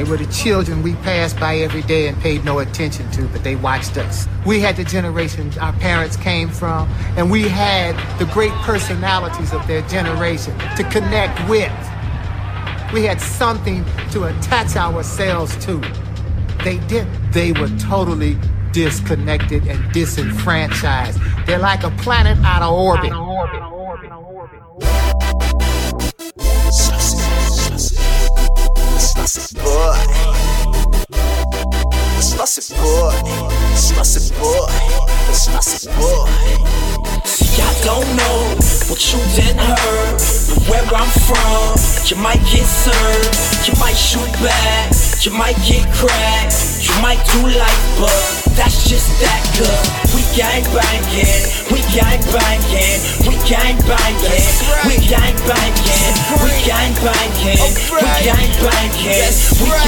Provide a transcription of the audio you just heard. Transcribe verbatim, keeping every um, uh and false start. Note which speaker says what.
Speaker 1: They were the children we passed by every day and paid no attention to, but they watched us. We had the generation our parents came from, and we had the great personalities of their generation to connect with. We had something to attach ourselves to. They didn't. They were totally disconnected and disenfranchised. They're like a planet out of orbit. Out of orbit.
Speaker 2: Slushy boy, slushy boy, slushy boy, slushy boy. See, I don't know what you done heard, but where I'm from, you might get served, you might shoot back, you might get cracked, you might do life, but that's just that good. We gang banging, we gang banging, we gang banging, we gang banging, we gang banging, we gang banging, we gang